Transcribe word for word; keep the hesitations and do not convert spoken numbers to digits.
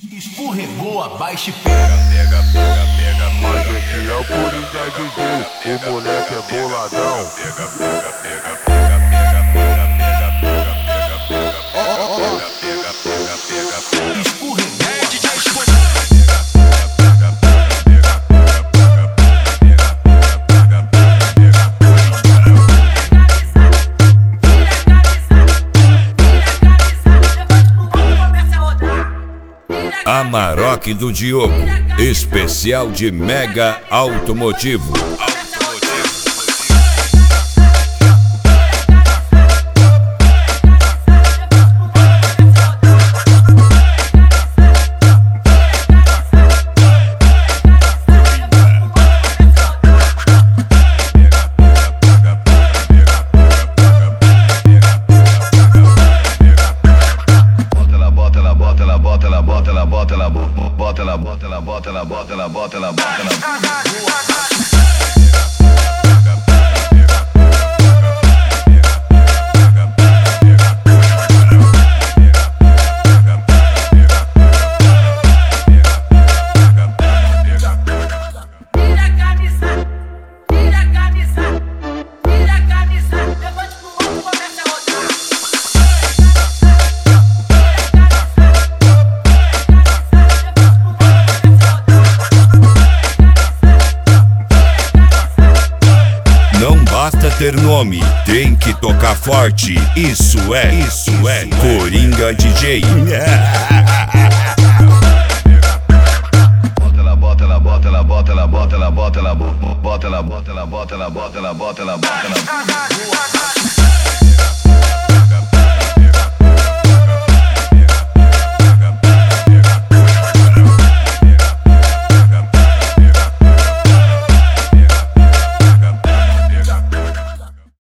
Escorregou, abaixa e pega. Pega, pega, pega, Mas pega. esse é o Coringa D J, o moleque é boladão. Pega, pega, pega, pega, pega, pega, pega, pega, pega, pega, pega, pega, pega, pega. Escorregou, Amarok do Diogo, especial de Mega Automotivo. Bota ela, bota ela, bota ela, bota ela, bota ela, bota ela, bota ela, bota ela, bota ela. Não basta ter nome, tem que tocar forte. Isso é, isso é Coringa D J.